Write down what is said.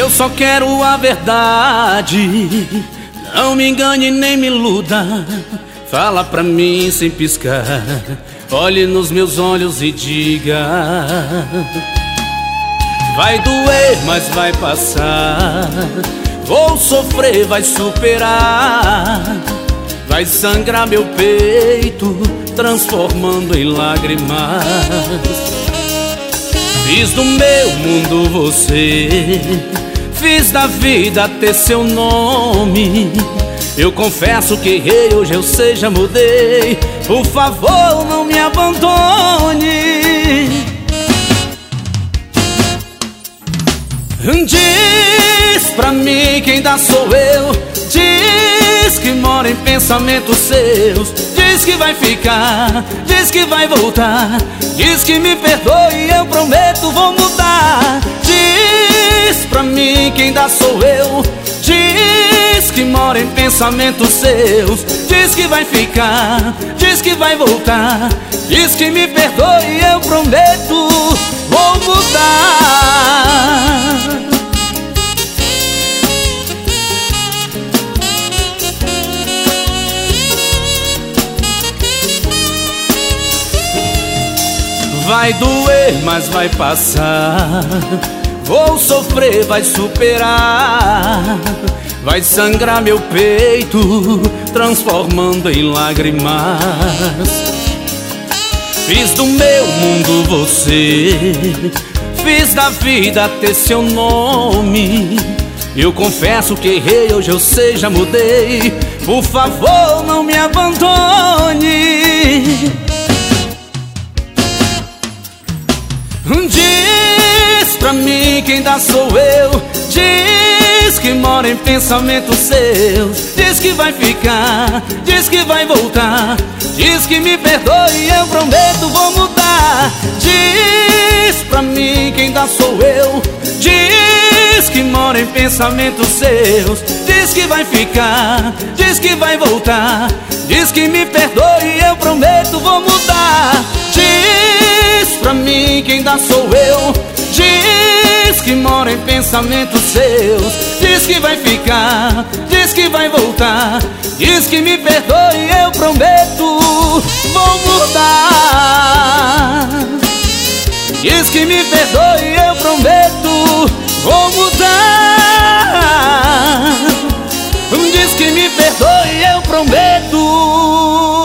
Eu só quero a verdade, não me engane nem me iluda. Fala pra mim sem piscar, olhe nos meus olhos e diga: vai doer, mas vai passar. Vou sofrer, vai superar. Vai sangrar meu peito, transformando em lágrimas. Fiz do meu mundo você, fiz da vida ter seu nome. Eu confesso que errei, hoje eu sei, já mudei. Por favor, não me abandone. Diz pra mim quem ainda sou eu. Diz que mora em pensamentos seus. Diz que vai ficar, diz que vai voltar. Diz que me perdoe, eu prometo vou mudar. Diz pra mim quem ainda sou eu. Diz que mora em pensamentos seus. Diz que vai ficar, diz que vai voltar. Diz que me perdoe, eu prometo vou mudar. Vai doer, mas vai passar. Vou sofrer, vai superar. Vai sangrar meu peito, transformando em lágrimas. Fiz do meu mundo você, fiz da vida ter seu nome. Eu confesso que errei, hoje eu sei, já mudei. Por favor, não me abandone. Diz pra mim quem ainda sou eu. Diz que mora em pensamentos seus. Diz que vai ficar, diz que vai voltar. Diz que me perdoe, eu prometo vou mudar. Diz pra mim quem ainda sou eu. Diz que mora em pensamentos seus. Diz que vai ficar, diz que vai voltar. Diz que me perdoe, eu prometo vou mudar. Diz pra mim quem ainda sou eu. Diz que mora em pensamentos seus. Diz que vai ficar, diz que vai voltar. Diz que me perdoe, eu prometo vou mudar. Diz que me perdoe, eu prometo vou mudar. Diz que me perdoe, eu prometo